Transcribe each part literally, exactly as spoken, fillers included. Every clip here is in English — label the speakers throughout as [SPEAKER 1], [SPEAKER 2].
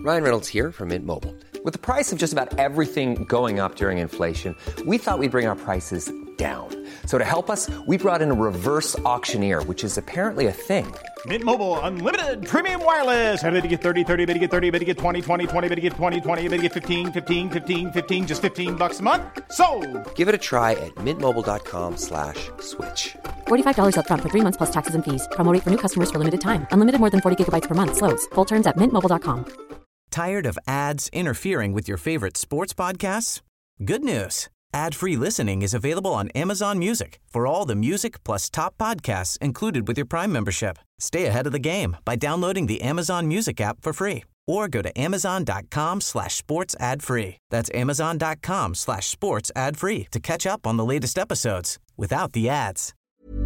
[SPEAKER 1] Ryan Reynolds here from Mint Mobile. With the price of just about everything going up during inflation, we thought we'd bring our prices down. So to help us, we brought in a reverse auctioneer, which is apparently a thing.
[SPEAKER 2] Mint Mobile Unlimited Premium Wireless. How to get thirty, thirty, how to get thirty, how to get twenty, twenty, twenty, how to get twenty, twenty, how to get fifteen, fifteen, fifteen, fifteen, just fifteen bucks a month? Sold!
[SPEAKER 1] Give it a try at mintmobile.com slash switch.
[SPEAKER 3] forty-five dollars up front for three months plus taxes and fees. Promo rate for new customers for limited time. Unlimited more than forty gigabytes per month. Slows full terms at mint mobile dot com.
[SPEAKER 4] Tired of ads interfering with your favorite sports podcasts? Good news. Ad-free listening is available on Amazon Music for all the music plus top podcasts included with your Prime membership. Stay ahead of the game by downloading the Amazon Music app for free or go to amazon.com slash sports ad free. That's amazon.com slash sports ad free to catch up on the latest episodes without the ads.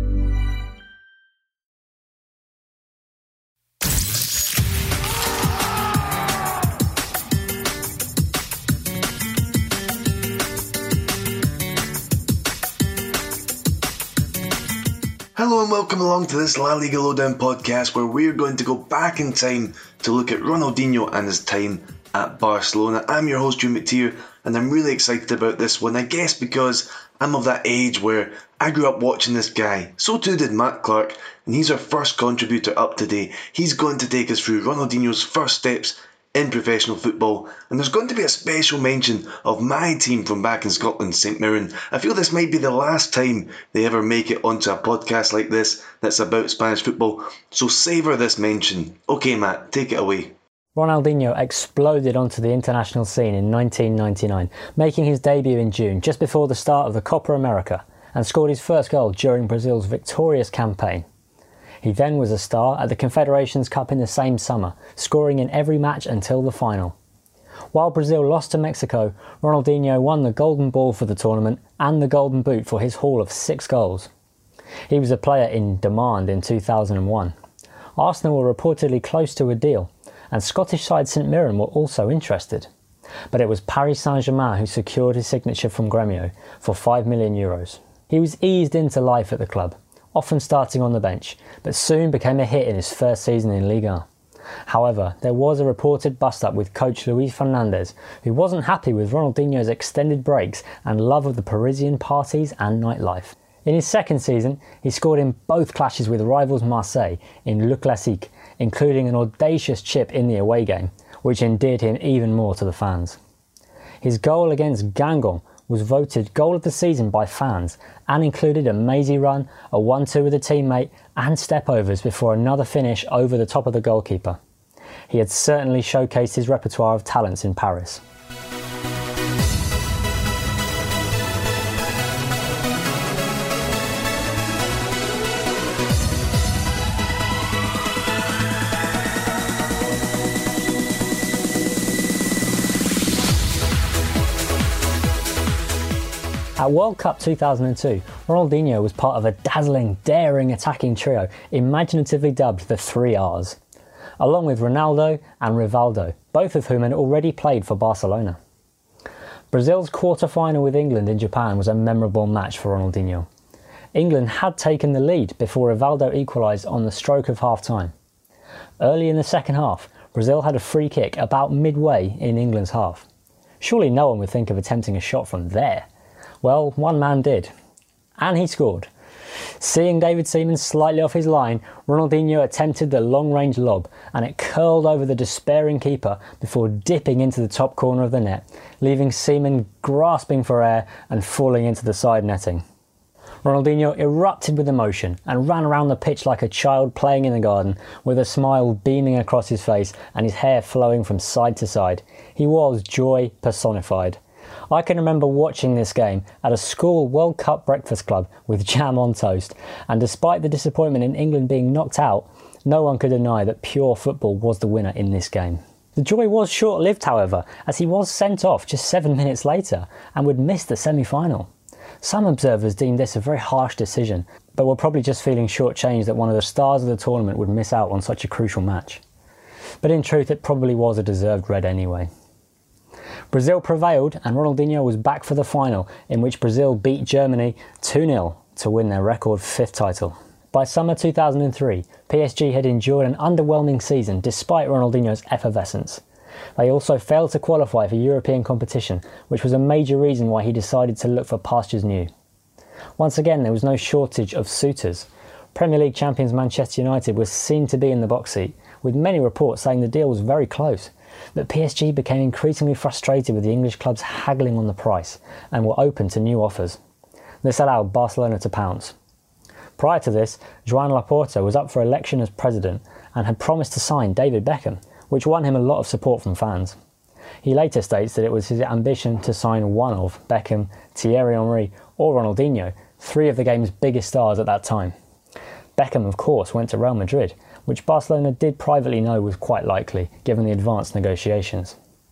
[SPEAKER 5] Hello and welcome along to this La Liga Lowdown podcast where we're going to go back in time to look at Ronaldinho and his time at Barcelona. I'm your host, Drew McTeer, and I'm really excited about this one, I guess because I'm of that age where I grew up watching this guy. So too did Matt Clark, and he's our first contributor up today. He's going to take us through Ronaldinho's first steps in professional football, and there's going to be a special mention of my team from back in Scotland, St Mirren. I feel this might be the last time they ever make it onto a podcast like this that's about Spanish football, so savour this mention. Okay Matt, take it away.
[SPEAKER 6] Ronaldinho exploded onto the international scene in nineteen ninety-nine, making his debut in June, just before the start of the Copa America, and scored his first goal during Brazil's victorious campaign. He then was a star at the Confederations Cup in the same summer, scoring in every match until the final. While Brazil lost to Mexico, Ronaldinho won the Golden Ball for the tournament and the Golden Boot for his haul of six goals. He was a player in demand in two thousand one. Arsenal were reportedly close to a deal, and Scottish side St Mirren were also interested. But it was Paris Saint-Germain who secured his signature from Grêmio for five million euros. He was eased into life at the club, often starting on the bench, but soon became a hit in his first season in Ligue one. However, there was a reported bust-up with coach Luis Fernandez, who wasn't happy with Ronaldinho's extended breaks and love of the Parisian parties and nightlife. In his second season, he scored in both clashes with rivals Marseille in Le Classique, including an audacious chip in the away game, which endeared him even more to the fans. His goal against Guingamp was voted goal of the season by fans and included a mazy run, a one two with a teammate and stepovers before another finish over the top of the goalkeeper. He had certainly showcased his repertoire of talents in Paris. At World Cup two thousand two, Ronaldinho was part of a dazzling, daring attacking trio imaginatively dubbed the Three R's, along with Ronaldo and Rivaldo, both of whom had already played for Barcelona. Brazil's quarter-final with England in Japan was a memorable match for Ronaldinho. England had taken the lead before Rivaldo equalised on the stroke of half-time. Early in the second half, Brazil had a free kick about midway in England's half. Surely no one would think of attempting a shot from there. Well, one man did, and he scored. Seeing David Seaman slightly off his line, Ronaldinho attempted the long-range lob, and it curled over the despairing keeper before dipping into the top corner of the net, leaving Seaman grasping for air and falling into the side netting. Ronaldinho erupted with emotion and ran around the pitch like a child playing in the garden, with a smile beaming across his face and his hair flowing from side to side. He was joy personified. I can remember watching this game at a school World Cup breakfast club with jam on toast, and despite the disappointment in England being knocked out, no one could deny that pure football was the winner in this game. The joy was short-lived, however, as he was sent off just seven minutes later and would miss the semi-final. Some observers deemed this a very harsh decision, but were probably just feeling shortchanged that one of the stars of the tournament would miss out on such a crucial match. But in truth, it probably was a deserved red anyway. Brazil prevailed and Ronaldinho was back for the final, in which Brazil beat Germany two nil to win their record fifth title. By summer two thousand three, P S G had endured an underwhelming season despite Ronaldinho's effervescence. They also failed to qualify for European competition, which was a major reason why he decided to look for pastures new. Once again, there was no shortage of suitors. Premier League champions Manchester United was seen to be in the box seat, with many reports saying the deal was very close. But P S G became increasingly frustrated with the English clubs haggling on the price and were open to new offers. This allowed Barcelona to pounce. Prior to this, Joan Laporta was up for election as president and had promised to sign David Beckham, which won him a lot of support from fans. He later states that it was his ambition to sign one of Beckham, Thierry Henry or Ronaldinho, three of the game's biggest stars at that time. Beckham, of course, went to Real Madrid, which Barcelona did privately know was quite likely, given the advanced negotiations.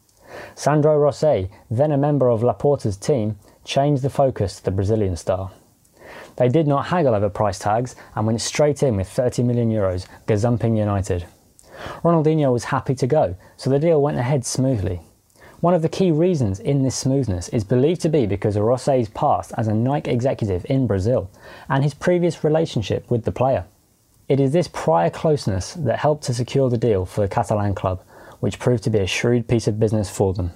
[SPEAKER 6] Sandro Rosset, then a member of Laporta's team, changed the focus to the Brazilian star. They did not haggle over price tags and went straight in with thirty million euros, gazumping United. Ronaldinho was happy to go, so the deal went ahead smoothly. One of the key reasons in this smoothness is believed to be because of Rosset's past as a Nike executive in Brazil and his previous relationship with the player. It is this prior closeness that helped to secure the deal for the Catalan club, which proved to be a shrewd piece of business for them.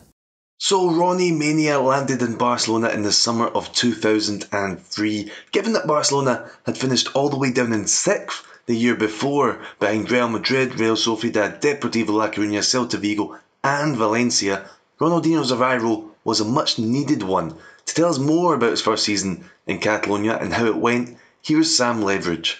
[SPEAKER 5] So Ronnie Mania landed in Barcelona in the summer of two thousand three. Given that Barcelona had finished all the way down in sixth the year before, behind Real Madrid, Real Sociedad, Deportivo La Coruña, Celta Vigo and Valencia, Ronaldinho's arrival was a much needed one. To tell us more about his first season in Catalonia and how it went, here's Sam Leveridge.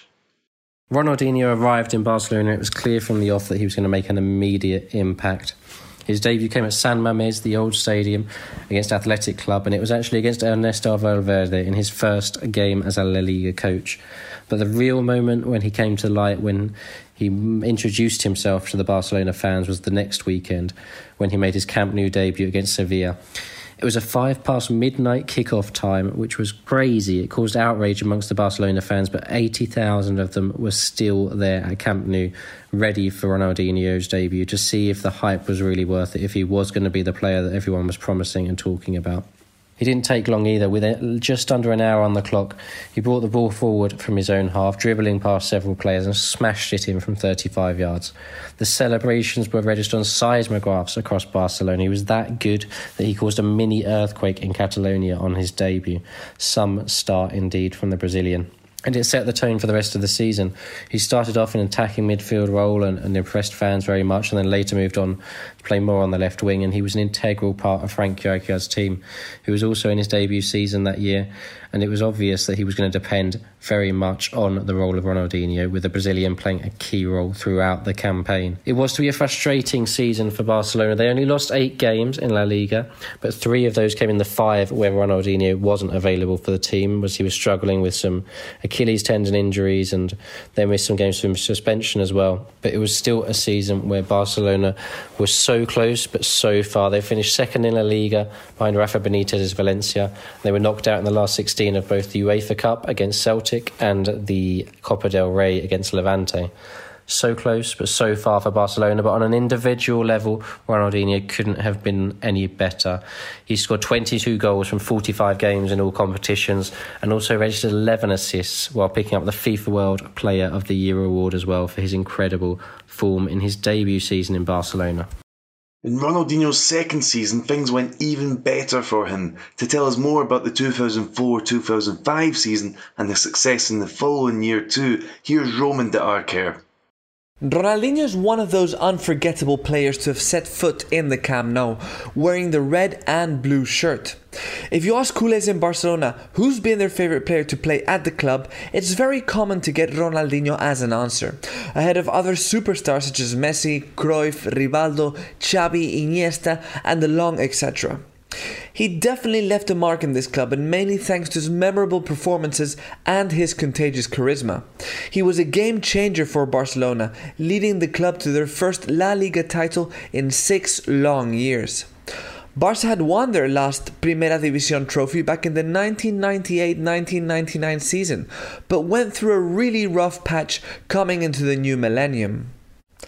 [SPEAKER 7] Ronaldinho arrived in Barcelona. It was clear from the off that he was going to make an immediate impact. His debut came at San Mamés, the old stadium, against Athletic Club, and it was actually against Ernesto Valverde in his first game as a La Liga coach. But the real moment when he came to light, when he introduced himself to the Barcelona fans, was the next weekend, when he made his Camp Nou debut against Sevilla. It was a five past midnight kickoff time, which was crazy. It caused outrage amongst the Barcelona fans, but eighty thousand of them were still there at Camp Nou, ready for Ronaldinho's debut, to see if the hype was really worth it, if he was going to be the player that everyone was promising and talking about. He didn't take long either. With just under an hour on the clock, he brought the ball forward from his own half, dribbling past several players and smashed it in from thirty-five yards. The celebrations were registered on seismographs across Barcelona. He was that good that he caused a mini earthquake in Catalonia on his debut. Some start indeed from the Brazilian. And it set the tone for the rest of the season. He started off in an attacking midfield role and, and impressed fans very much, and then later moved on to play more on the left wing, and he was an integral part of Frank Rijkaard's team, who was also in his debut season that year, and it was obvious that he was going to depend very much on the role of Ronaldinho, with the Brazilian playing a key role throughout the campaign. It was to be a frustrating season for Barcelona. They only lost eight games in La Liga, but three of those came in the five where Ronaldinho wasn't available for the team, as he was struggling with some Achilles tendon injuries, and they missed some games from suspension as well. But it was still a season where Barcelona was so close but so far. They finished second in La Liga behind Rafa Benitez's Valencia. They were knocked out in the last sixteen of both the UEFA Cup against Celtic and the Copa del Rey against Levante. So close but so far for Barcelona, but on an individual level, Ronaldinho couldn't have been any better. He scored twenty-two goals from forty-five games in all competitions, and also registered eleven assists while picking up the FIFA World Player of the Year award as well for his incredible form in his debut season in Barcelona.
[SPEAKER 5] In Ronaldinho's second season, things went even better for him. To tell us more about the two thousand four two thousand five season and the success in the following year too, here's Roman de Arquer.
[SPEAKER 8] Ronaldinho is one of those unforgettable players to have set foot in the Camp Nou, wearing the red and blue shirt. If you ask culés in Barcelona who's been their favourite player to play at the club, it's very common to get Ronaldinho as an answer, ahead of other superstars such as Messi, Cruyff, Rivaldo, Xavi, Iniesta and the long et cetera. He definitely left a mark in this club, and mainly thanks to his memorable performances and his contagious charisma. He was a game changer for Barcelona, leading the club to their first La Liga title in six long years. Barca had won their last Primera División trophy back in the nineteen ninety-eight nineteen ninety-nine season, but went through a really rough patch coming into the new millennium.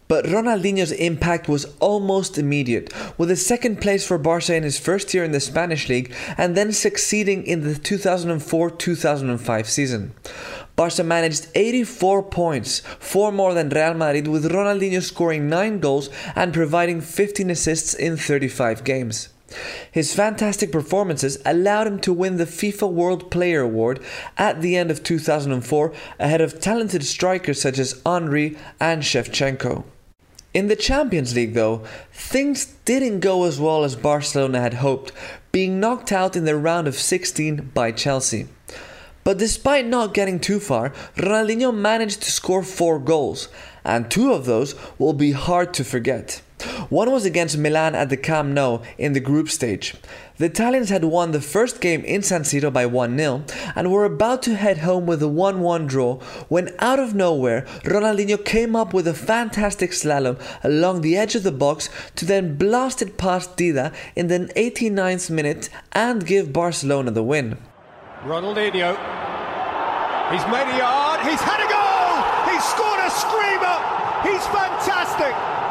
[SPEAKER 8] But Ronaldinho's impact was almost immediate, with a second place for Barca in his first year in the Spanish league and then succeeding in the two thousand four two thousand five season. Barca managed eighty-four points, four more than Real Madrid, with Ronaldinho scoring nine goals and providing fifteen assists in thirty-five games. His fantastic performances allowed him to win the FIFA World Player Award at the end of two thousand four, ahead of talented strikers such as Henry and Shevchenko. In the Champions League, though, things didn't go as well as Barcelona had hoped, being knocked out in the round of sixteen by Chelsea. But despite not getting too far, Ronaldinho managed to score four goals, and two of those will be hard to forget. One was against Milan at the Camp Nou in the group stage. The Italians had won the first game in San Siro by one nil and were about to head home with a one one draw when out of nowhere Ronaldinho came up with a fantastic slalom along the edge of the box to then blast it past Dida in the eighty-ninth minute and give Barcelona the win.
[SPEAKER 9] Ronaldinho, he's made a yard, he's had a goal, he's scored a screamer, he's fantastic.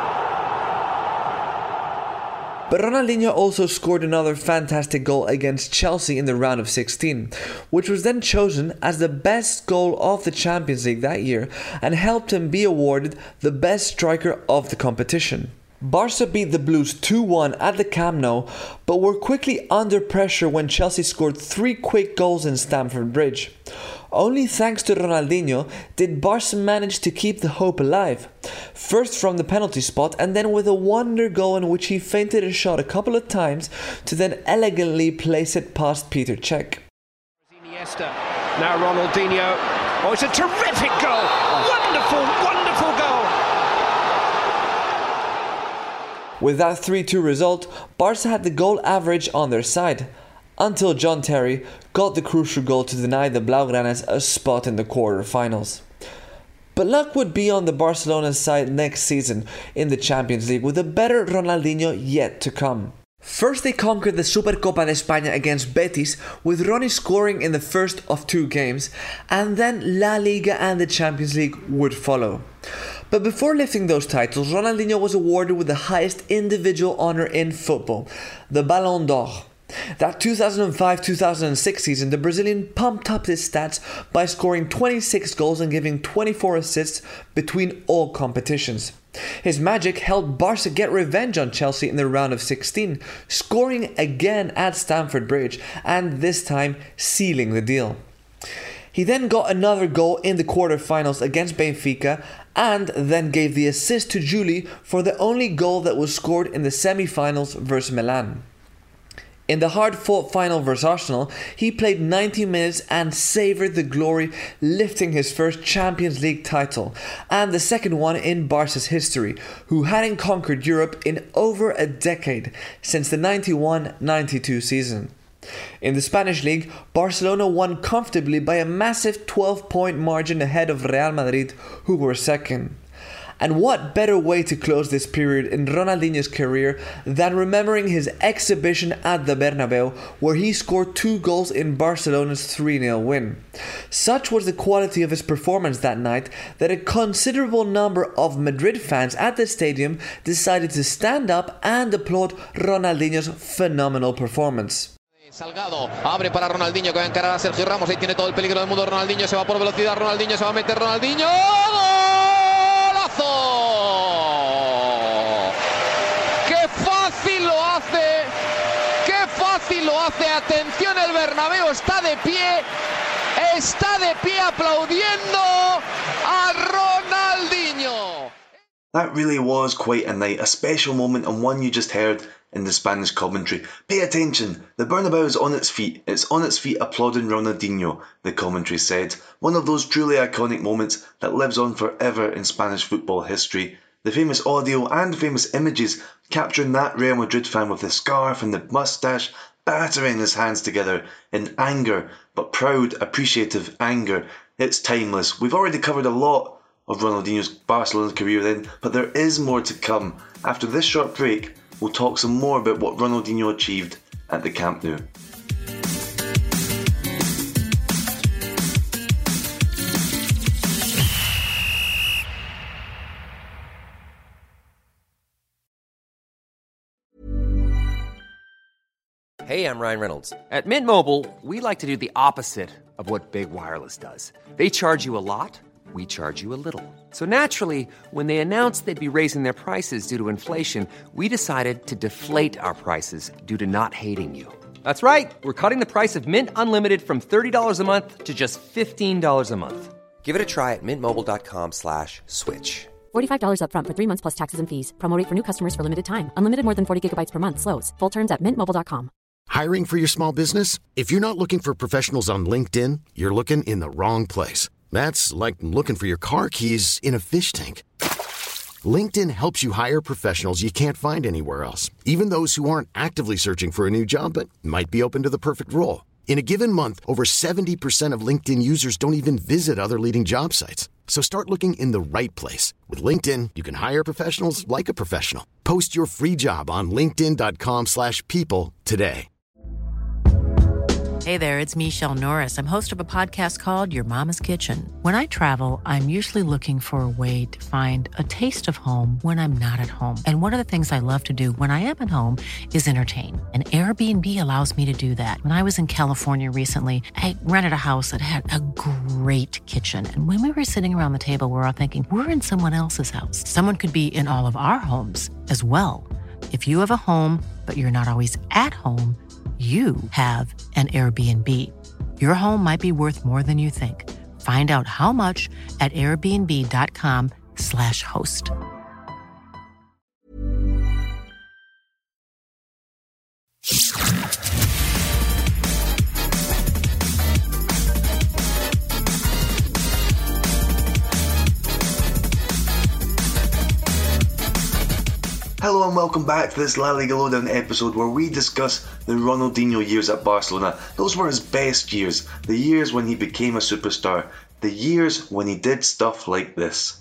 [SPEAKER 8] But Ronaldinho also scored another fantastic goal against Chelsea in the round of sixteen, which was then chosen as the best goal of the Champions League that year and helped him be awarded the best striker of the competition. Barca beat the Blues two one at the Camp Nou, but were quickly under pressure when Chelsea scored three quick goals in Stamford Bridge. Only thanks to Ronaldinho did Barca manage to keep the hope alive. First from the penalty spot and then with a wonder goal in which he feinted a shot a couple of times to then elegantly place it past Peter Cech.
[SPEAKER 9] Iniesta, now Ronaldinho. Oh, it's a terrific goal! Wonderful, wonderful goal!
[SPEAKER 8] With that three two result, Barca had the goal average on their side, until John Terry got the crucial goal to deny the Blaugranas a spot in the quarter-finals. But luck would be on the Barcelona side next season in the Champions League, with a better Ronaldinho yet to come. First they conquered the Supercopa de España against Betis, with Ronnie scoring in the first of two games, and then La Liga and the Champions League would follow. But before lifting those titles, Ronaldinho was awarded with the highest individual honour in football, the Ballon d'Or. That two thousand five two thousand six season, the Brazilian pumped up his stats by scoring twenty-six goals and giving twenty-four assists between all competitions. His magic helped Barca get revenge on Chelsea in the round of sixteen, scoring again at Stamford Bridge and this time sealing the deal. He then got another goal in the quarter-finals against Benfica and then gave the assist to Juli for the only goal that was scored in the semi-finals versus Milan. In the hard-fought final versus Arsenal, he played ninety minutes and savoured the glory, lifting his first Champions League title, and the second one in Barca's history, who hadn't conquered Europe in over a decade, since the ninety-one ninety-two season. In the Spanish league, Barcelona won comfortably by a massive twelve-point margin ahead of Real Madrid, who were second. And what better way to close this period in Ronaldinho's career than remembering his exhibition at the Bernabeu, where he scored two goals in Barcelona's three nil win. Such was the quality of his performance that night that a considerable number of Madrid fans at the stadium decided to stand up and applaud Ronaldinho's phenomenal performance.
[SPEAKER 10] Salgado abre para Ronaldinho, que va a encarar a Sergio Ramos. Ahí tiene todo el peligro del mundo. Ronaldinho se va por velocidad. Ronaldinho se va a meter. Ronaldinho. ¡Golazo! ¡Qué fácil lo hace! ¡Qué fácil lo hace! Atención, el Bernabéu está de pie. Está de pie aplaudiendo a Ronaldinho.
[SPEAKER 5] That really was quite a night, a special moment, and one you just heard in the Spanish commentary. Pay attention, the Bernabeu is on its feet. It's on its feet applauding Ronaldinho, the commentary said. One of those truly iconic moments that lives on forever in Spanish football history. The famous audio and famous images capturing that Real Madrid fan with the scarf and the moustache battering his hands together in anger, but proud, appreciative anger. It's timeless. We've already covered a lot of Ronaldinho's Barcelona career then, but there is more to come. After this short break, we'll talk some more about what Ronaldinho achieved at the Camp Nou.
[SPEAKER 1] Hey, I'm Ryan Reynolds. At Mint Mobile, we like to do the opposite of what Big Wireless does. They charge you a lot, we charge you a little. So naturally, when they announced they'd be raising their prices due to inflation, we decided to deflate our prices due to not hating you. That's right. We're cutting the price of Mint Unlimited from thirty dollars a month to just fifteen dollars a month. Give it a try at mintmobile.com slash switch.
[SPEAKER 3] forty-five dollars up front for three months plus taxes and fees. Promo rate for new customers for limited time. Unlimited more than forty gigabytes per month. Slows full terms at mint mobile dot com.
[SPEAKER 11] Hiring for your small business? If you're not looking for professionals on LinkedIn, you're looking in the wrong place. That's like looking for your car keys in a fish tank. LinkedIn helps you hire professionals you can't find anywhere else, even those who aren't actively searching for a new job but might be open to the perfect role. In a given month, over seventy percent of LinkedIn users don't even visit other leading job sites. So start looking in the right place. With LinkedIn, you can hire professionals like a professional. Post your free job on linkedin.com slash people today.
[SPEAKER 12] Hey there, it's Michelle Norris. I'm host of a podcast called Your Mama's Kitchen. When I travel, I'm usually looking for a way to find a taste of home when I'm not at home. And one of the things I love to do when I am at home is entertain. And Airbnb allows me to do that. When I was in California recently, I rented a house that had a great kitchen. And when we were sitting around the table, we were all thinking, we're in someone else's house. Someone could be in all of our homes as well. If you have a home, but you're not always at home, you have an Airbnb. Your home might be worth more than you think. Find out how much at airbnb.com slash host.
[SPEAKER 5] Hello and welcome back to this La Liga Lowdown episode where we discuss the Ronaldinho years at Barcelona. Those were his best years, the years when he became a superstar, the years when he did stuff like this.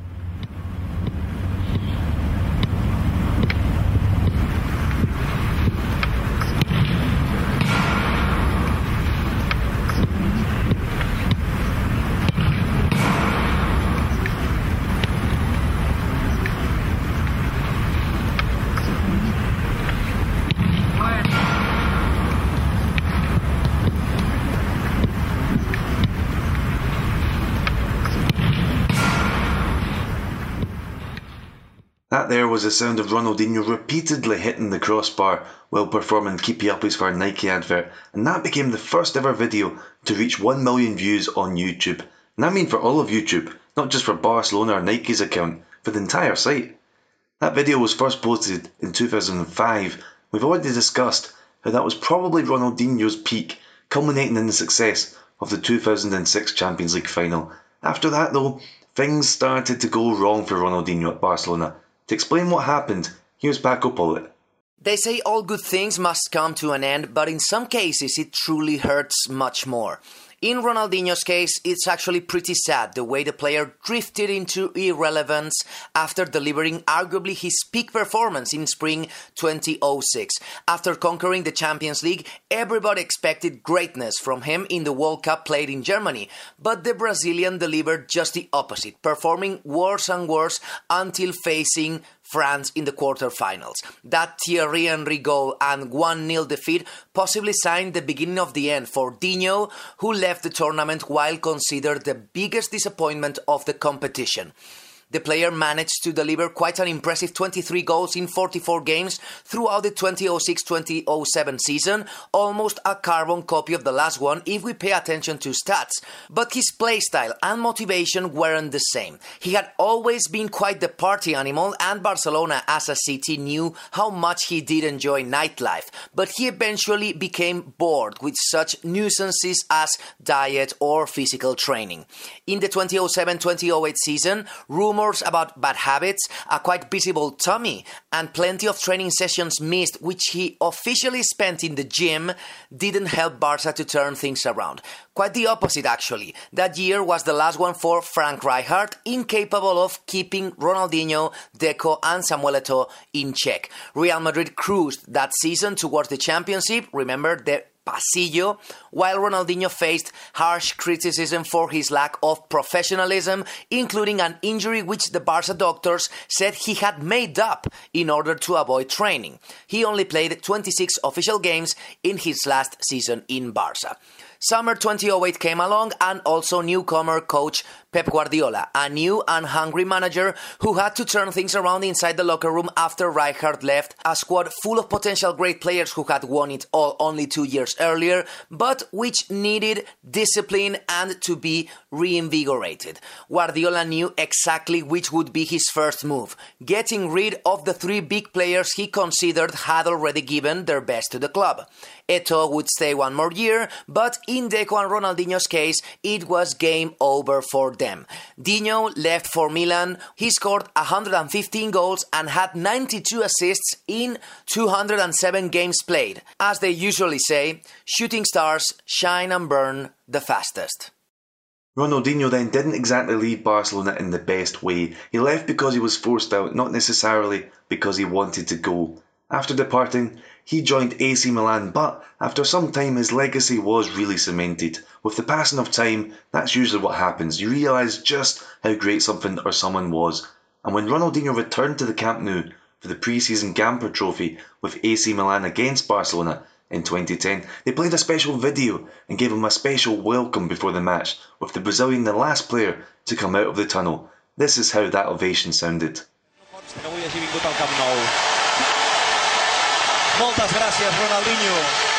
[SPEAKER 5] That there was the sound of Ronaldinho repeatedly hitting the crossbar while performing Keepy Uppies for a Nike advert, and that became the first ever video to reach one million views on YouTube. And I mean for all of YouTube, not just for Barcelona or Nike's account, for the entire site. That video was first posted in two thousand five. We've already discussed how that was probably Ronaldinho's peak, culminating in the success of the two thousand six Champions League final. After that though, things started to go wrong for Ronaldinho at Barcelona. To explain what happened, here's Paco Polit.
[SPEAKER 13] They say all good things must come to an end, but in some cases it truly hurts much more. In Ronaldinho's case, it's actually pretty sad the way the player drifted into irrelevance after delivering arguably his peak performance in spring twenty oh six. After conquering the Champions League, everybody expected greatness from him in the World Cup played in Germany, but the Brazilian delivered just the opposite, performing worse and worse until facing France in the quarterfinals. That Thierry Henry goal and one nil defeat possibly signed the beginning of the end for Dinho, who left the tournament while considered the biggest disappointment of the competition. The player managed to deliver quite an impressive twenty-three goals in forty-four games throughout the twenty oh six twenty oh seven season, almost a carbon copy of the last one if we pay attention to stats. But his playstyle and motivation weren't the same. He had always been quite the party animal, and Barcelona as a city knew how much he did enjoy nightlife. But he eventually became bored with such nuisances as diet or physical training. In the twenty oh seven twenty oh eight season, rumors about bad habits, a quite visible tummy, and plenty of training sessions missed, which he officially spent in the gym, didn't help Barca to turn things around. Quite the opposite, actually. That year was the last one for Frank Rijkaard, incapable of keeping Ronaldinho, Deco, and Samuel Eto'o in check. Real Madrid cruised that season towards the championship. Remember, the pasillo, while Ronaldinho faced harsh criticism for his lack of professionalism, including an injury which the Barca doctors said he had made up in order to avoid training. He only played twenty-six official games in his last season in Barca. Summer twenty oh eight came along, and also newcomer coach Pep Guardiola, a new and hungry manager who had to turn things around inside the locker room after Rijkaard left, a squad full of potential great players who had won it all only two years earlier, but which needed discipline and to be reinvigorated. Guardiola knew exactly which would be his first move, getting rid of the three big players he considered had already given their best to the club. Eto'o would stay one more year, but in Deco and Ronaldinho's case, it was game over for them. Dinho left for Milan. He scored one hundred fifteen goals and had ninety-two assists in two hundred seven games played. As they usually say, shooting stars shine and burn the fastest.
[SPEAKER 5] Ronaldinho then didn't exactly leave Barcelona in the best way. He left because he was forced out, not necessarily because he wanted to go. After departing, he joined A C Milan, but after some time his legacy was really cemented. With the passing of time, that's usually what happens. You realise just how great something or someone was. And when Ronaldinho returned to the Camp Nou for the pre-season Gamper Trophy with A C Milan against Barcelona in twenty ten, they played a special video and gave him a special welcome before the match, with the Brazilian the last player to come out of the tunnel. This is how that ovation sounded.
[SPEAKER 9] Moltes gràcies, Ronaldinho.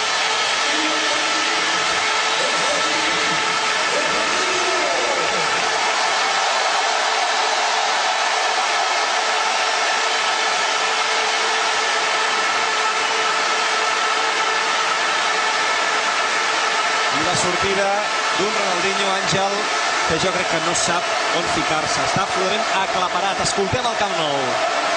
[SPEAKER 9] I la sortida d'un Ronaldinho, Àngel, que jo crec que no sap on ficar-se. Està absolutament aclaparat. Escoltem el Camp Nou.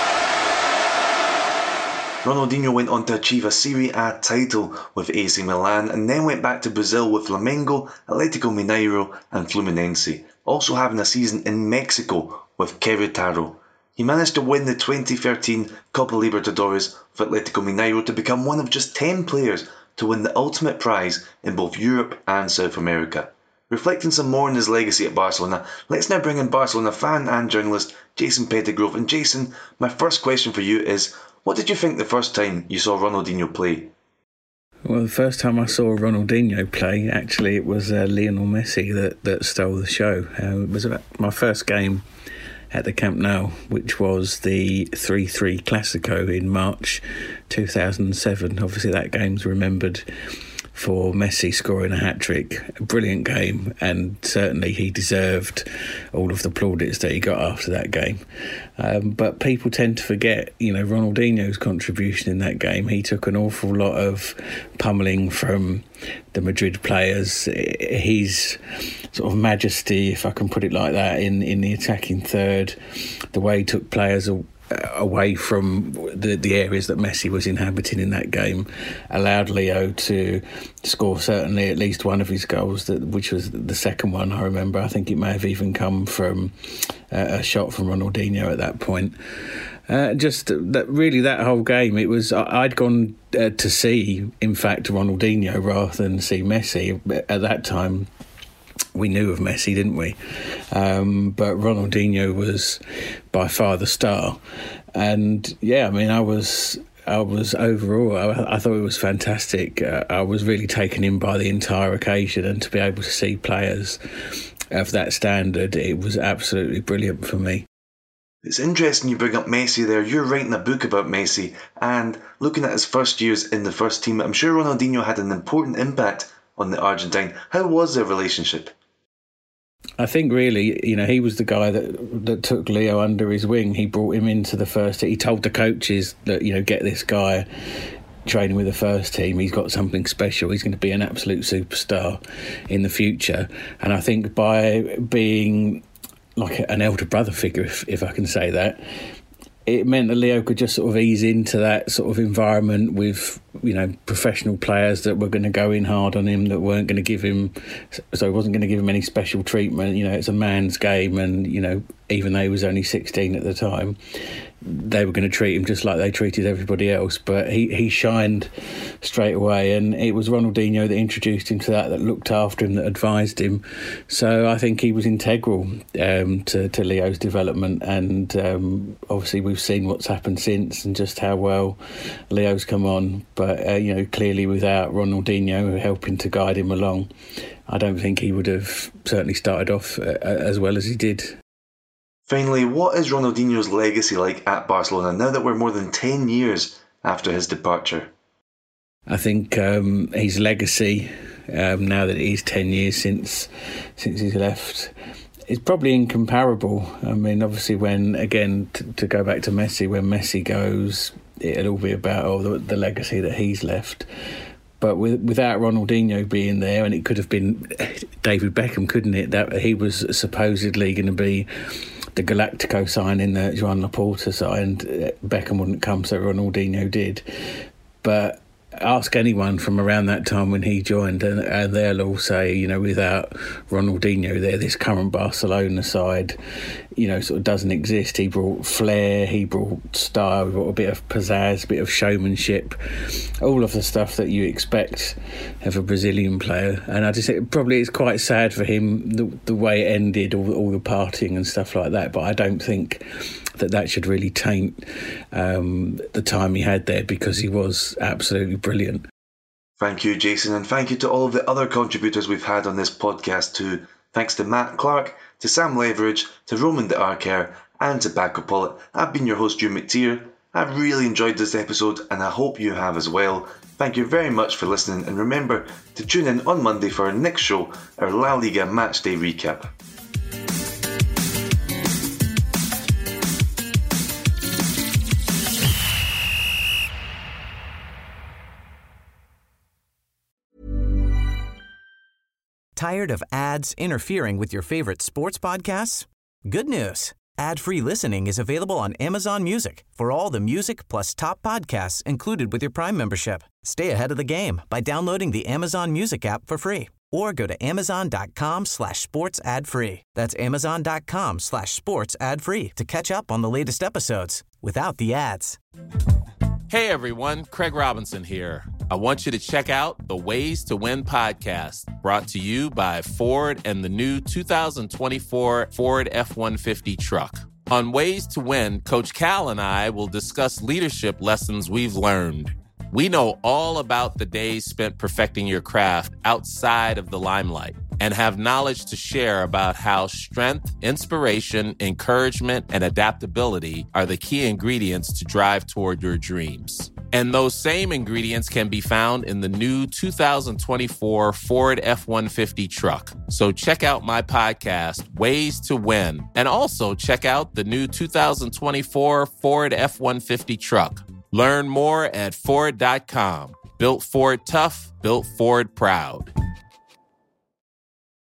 [SPEAKER 5] Ronaldinho went on to achieve a Serie A title with A C Milan and then went back to Brazil with Flamengo, Atlético Mineiro and Fluminense, also having a season in Mexico with Querétaro. He managed to win the twenty thirteen Copa Libertadores with Atlético Mineiro to become one of just ten players to win the ultimate prize in both Europe and South America. Reflecting some more on his legacy at Barcelona, let's now bring in Barcelona fan and journalist Jason Pettigrove. And Jason, my first question for you is, what did you think the first time you saw Ronaldinho play?
[SPEAKER 14] Well, the first time I saw Ronaldinho play, actually, it was uh, Lionel Messi that, that stole the show. Uh, it was about my first game at the Camp Nou, which was the three three Clasico in March two thousand seven. Obviously, that game's remembered for Messi scoring a hat-trick. A brilliant game, and certainly he deserved all of the plaudits that he got after that game. Um, but people tend to forget, you know, Ronaldinho's contribution in that game. He took an awful lot of pummeling from the Madrid players. His sort of majesty, if I can put it like that, in, in the attacking third, the way he took players away from the, the areas that Messi was inhabiting in that game, allowed Leo to score certainly at least one of his goals, that which was the second one, I remember. I think it may have even come from uh, a shot from Ronaldinho at that point. Uh, just that really that whole game, it was I'd gone uh, to see, in fact, Ronaldinho rather than see Messi. At that time, we knew of Messi, didn't we? Um, but Ronaldinho was by far the star. And yeah, I mean, I was I was overall, I, I thought it was fantastic. Uh, I was really taken in by the entire occasion, and to be able to see players of that standard, it was absolutely brilliant for me.
[SPEAKER 5] It's interesting you bring up Messi there. You're writing a book about Messi, and looking at his first years in the first team, I'm sure Ronaldinho had an important impact on the Argentine. How was their relationship?
[SPEAKER 14] I think really, you know, he was the guy that that took Leo under his wing. He brought him into the first team. He told the coaches that, you know, get this guy training with the first team. He's got something special. He's going to be an absolute superstar in the future. And I think by being like an elder brother figure, if, if I can say that, it meant that Leo could just sort of ease into that sort of environment with, you know, professional players that were going to go in hard on him, that weren't going to give him, so he wasn't going to give him any special treatment. You know, it's a man's game, and, you know, even though he was only sixteen at the time, they were going to treat him just like they treated everybody else. But he, he shined straight away, and it was Ronaldinho that introduced him to that, that looked after him, that advised him. So I think he was integral um, to, to Leo's development, and um, obviously we've seen what's happened since and just how well Leo's come on. But, uh, you know, clearly without Ronaldinho helping to guide him along, I don't think he would have certainly started off uh, as well as he did.
[SPEAKER 5] Finally, what is Ronaldinho's legacy like at Barcelona now that we're more than ten years after his departure?
[SPEAKER 14] I think um, his legacy, um, now that it is ten years since since he's left, is probably incomparable. I mean, obviously when, again, t- to go back to Messi, when Messi goes, it'll all be about oh, the, the legacy that he's left. But with, without Ronaldinho being there, and it could have been David Beckham, couldn't it? That he was supposedly going to be the Galactico signing that Joan Laporta signed. Beckham wouldn't come, so Ronaldinho did. But ask anyone from around that time when he joined, and, and they'll all say, you know, without Ronaldinho there, this current Barcelona side, you know, sort of doesn't exist. He brought flair, he brought style, he brought a bit of pizzazz, a bit of showmanship, all of the stuff that you expect of a Brazilian player. And I just think probably it's quite sad for him, the, the way it ended, all, all the partying and stuff like that. But I don't think that that should really taint um, the time he had there, because he was absolutely brilliant.
[SPEAKER 5] Thank you, Jason, and thank you to all of the other contributors we've had on this podcast too. Thanks to Matt Clark, to Sam Leveridge, to Roman de Arcare, and to Paco Pollitt. I've been your host, Stu McTeer. I've really enjoyed this episode, and I hope you have as well. Thank you very much for listening, and remember to tune in on Monday for our next show, our La Liga Matchday Recap.
[SPEAKER 4] Tired of ads interfering with your favorite sports podcasts? Good news. Ad-free listening is available on Amazon Music for all the music plus top podcasts included with your Prime membership. Stay ahead of the game by downloading the Amazon Music app for free, or go to amazon.com slash sports ad free. That's amazon.com slash sports ad free to catch up on the latest episodes without the ads.
[SPEAKER 15] Hey everyone, Craig Robinson here. I want you to check out the Ways to Win podcast, brought to you by Ford and the new two thousand twenty-four Ford F one fifty truck. On Ways to Win, Coach Cal and I will discuss leadership lessons we've learned. We know all about the days spent perfecting your craft outside of the limelight, and have knowledge to share about how strength, inspiration, encouragement, and adaptability are the key ingredients to drive toward your dreams. And those same ingredients can be found in the new two thousand twenty-four Ford F one fifty truck. So check out my podcast, Ways to Win, and also check out the new two thousand twenty-four Ford F one fifty truck. Learn more at Ford dot com. Built Ford tough, built Ford proud.